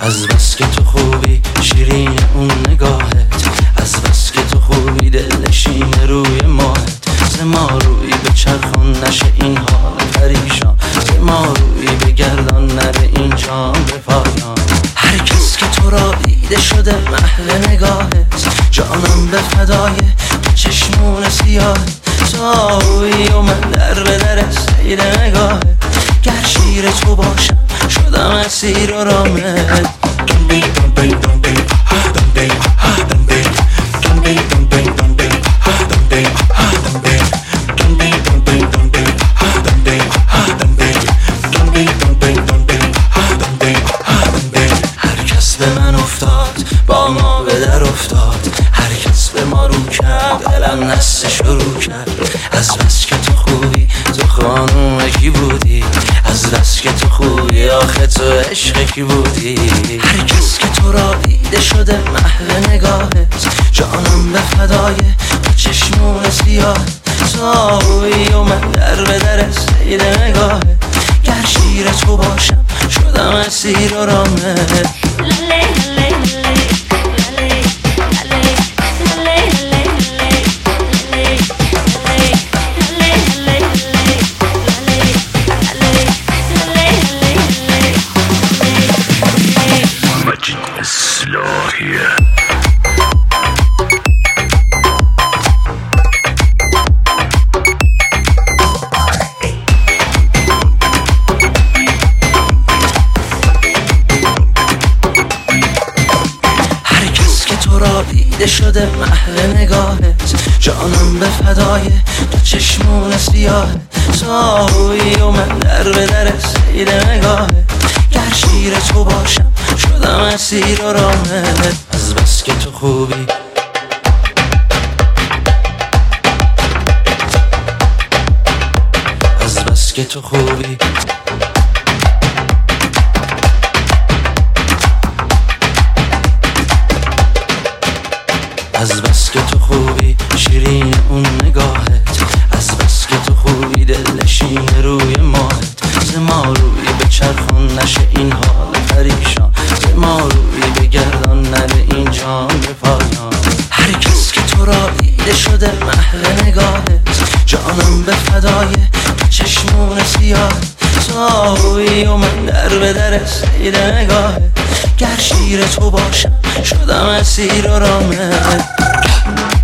از بس که تو خوبی شیرین اون نگاهت، از بس که تو خوبی دلنشین روی ماهت. ز ما روی به چرخان نشه این حال پریشان، ز ما روی بگردان نره این جام به پایان. هر کس که تو را دیده شده محو نگاهت، جانم به فدای چشمون سیاه. تویی و من در به در سیر نگاهت، گر شیر تو باشم شدم اسیر و رامت. هر کس به من افتاد با ما به در افتاد، هر کس به ما رو کرد دلم نسته شروع کرد. از بس که تو خوبی تو خانوم کی بودی، از بس که تو خوبی آخه تو عشق کی بودی. هر کس که تو را دیده شده محو نگاهت، جانم به فدای چشمون سیاه. تویی و من در به در سیر نگاهت، گر شیر تو باشم شدم اسیر و رامت. دیده شده محو نگاهت، جانم به فدای تو چشمون سیاه. تویی و من در به در سیر نگاهت، گر شیر تو باشم شدم اسیر و رامت. از بس که تو خوبی از بس که تو خوبی از بس که تو خوبی شیرین اون نگاهت، از بس که تو خوبی دلنشین روی ماهت. ز ما روی به چرخان نشه این حال پریشان، ز ما روی بگردان نره این جام به پایان. هر کس که تو را دیده شده محو نگاهت، جانم به فدای چشمون سیاه. تویی و من در به در سیر نگاهت، گر شیر تو باشم شدم اسیر و رامت.